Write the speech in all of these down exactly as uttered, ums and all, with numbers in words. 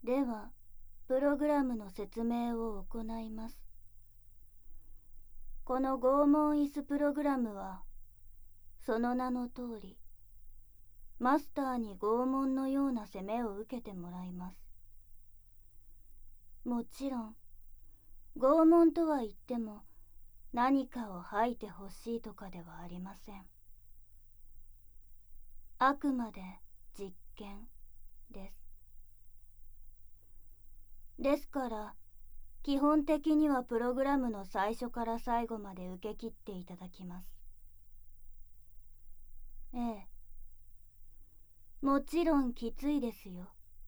では、プログラムの説明を行います。この拷問椅子プログラムは、その名の通り、マスターに拷問のような責めを受けてもらいます。もちろん、拷問とは言っても、何かを吐いてほしいとかではありません。あくまで実験です。ですから、基本的にはプログラムの最初から最後まで受け切っていただきます。ええ。もちろんきついですよ。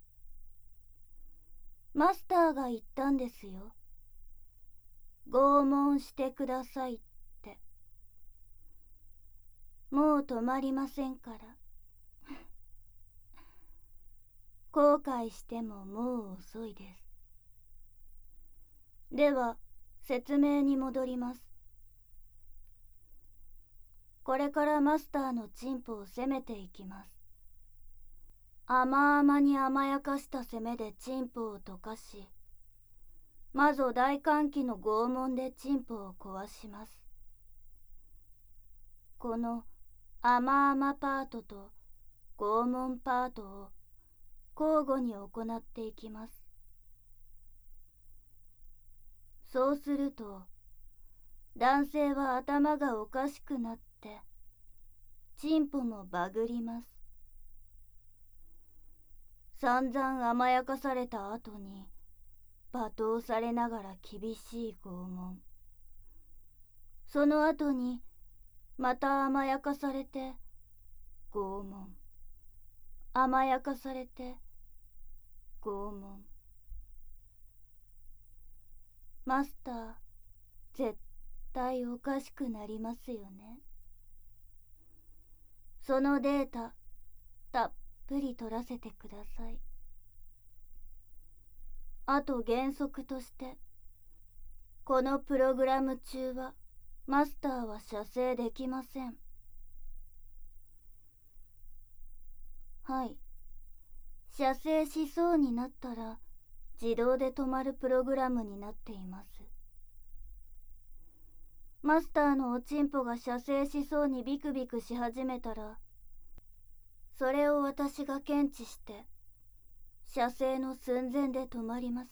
マスターが言ったんですよ。拷問してくださいって。もう止まりませんから。後悔してももう遅いです。では、説明に戻ります。これからマスターのチンポを攻めていきます。甘々に甘やかした攻めでチンポを溶かし、まず大歓喜の拷問でチンポを壊します。この甘々パートと拷問パートを交互に行っていきます。そうすると、男性は頭がおかしくなって、チンポもバグります。散々甘やかされた後に、罵倒されながら厳しい拷問。その後に、また甘やかされて、拷問。甘やかされて、拷問。マスター、絶対おかしくなりますよね。そのデータ、たっぷり取らせてください。あと原則として、このプログラム中は、マスターは射精できません。はい。射精しそうになったら、自動で止まるプログラムになっています。マスターのおちんぽが射精しそうにビクビクし始めたら、それを私が検知して、射精の寸前で止まります。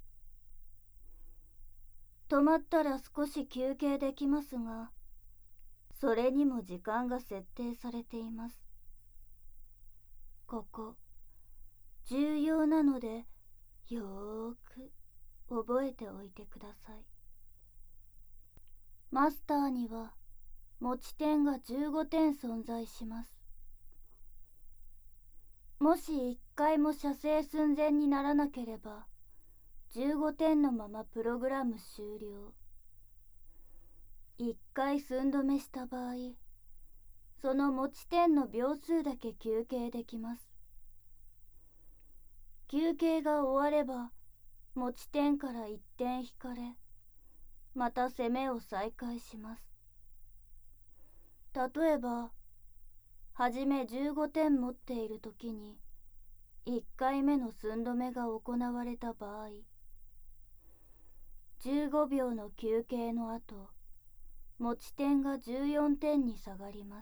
止まったら少し休憩できますが、それにも時間が設定されています。ここ、重要なので、よーく覚えておいてください。マスターには、持ち点がじゅうごてん存在します。もし一回も射精寸前にならなければ、じゅうごてんのままプログラム終了。一回寸止めした場合、その持ち点の秒数だけ休憩できます。休憩が終われば、持ち点からいってん引かれ、また攻めを再開します。例えば、はじめじゅうごてん持っているときに、いっかいめの寸止めが行われた場合、じゅうごびょうの休憩の後、持ち点がじゅうよんてんに下がります。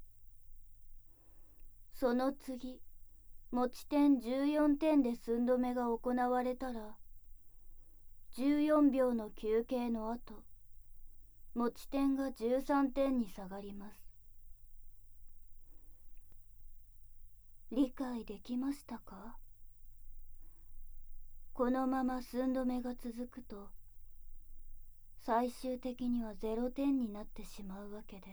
その次、持ち点じゅうよんてんで寸止めが行われたら、じゅうよんびょうの休憩の後、持ち点がじゅうさんてんに下がります。理解できましたか？このまま寸止めが続くと、最終的にはゼロてんになってしまうわけです。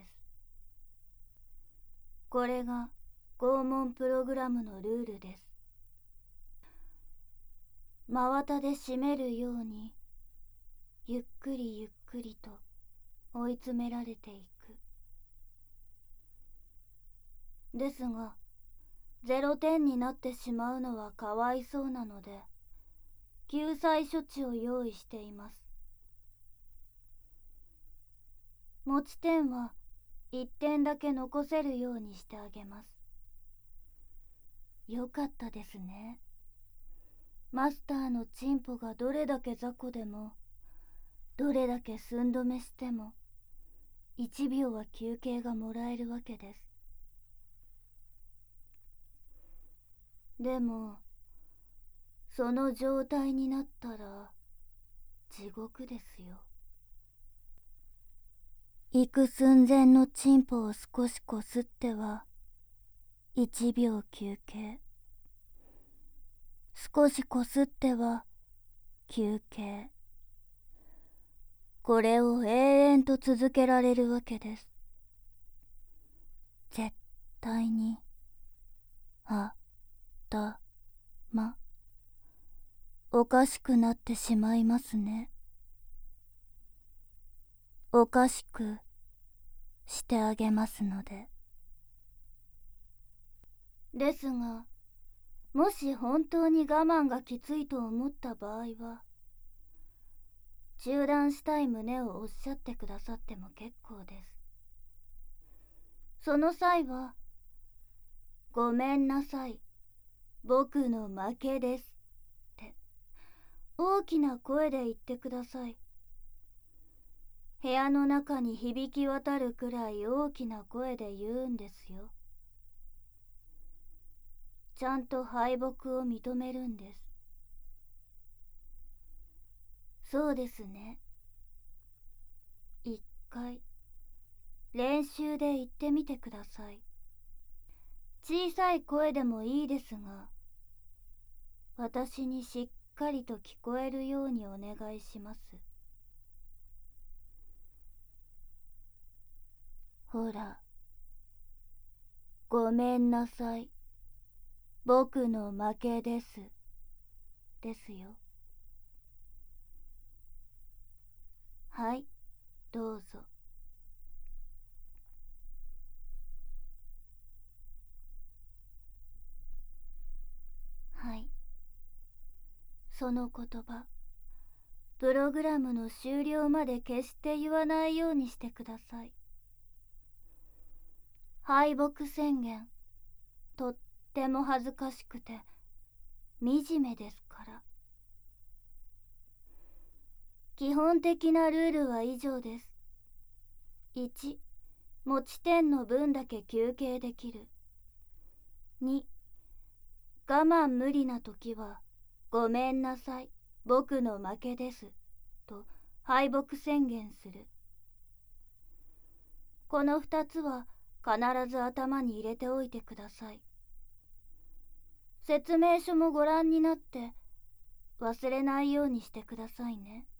これが拷問プログラムのルールです。真綿で締めるように、ゆっくりゆっくりと追い詰められていく。ですが、ゼロてんになってしまうのはかわいそうなので、救済処置を用意しています。持ち点はいってんだけ残せるようにしてあげます。よかったですね。 マスターのチンポがどれだけ雑魚でも、どれだけ寸止めしても、一秒は休憩がもらえるわけです。でも、その状態になったら、地獄ですよ。行く寸前のチンポを少しこすっては、一秒休憩。少しこすっては、休憩。これを永遠と続けられるわけです。絶対に、あ、た、ま、おかしくなってしまいますね。おかしくしてあげますので。ですが、もし本当に我慢がきついと思った場合は、中断したい旨をおっしゃってくださっても結構です。その際は、ごめんなさい、僕の負けです、って大きな声で言ってください。部屋の中に響き渡るくらい大きな声で言うんですよ。ちゃんと敗北を認めるんです。そうですね。一回、練習で言ってみてください。小さい声でもいいですが、私にしっかりと聞こえるようにお願いします。ほら、ごめんなさい。僕の負けです。ですよ。はい、どうぞ。はい。その言葉、プログラムの終了まで決して言わないようにしてください。敗北宣言、とっても恥ずかしくて惨めですから。基本的なルールは以上です。いち、持ち点の分だけ休憩できる。に、我慢無理な時は、ごめんなさい、僕の負けです、と敗北宣言する。この二つは必ず頭に入れておいてください。説明書もご覧になって忘れないようにしてくださいね。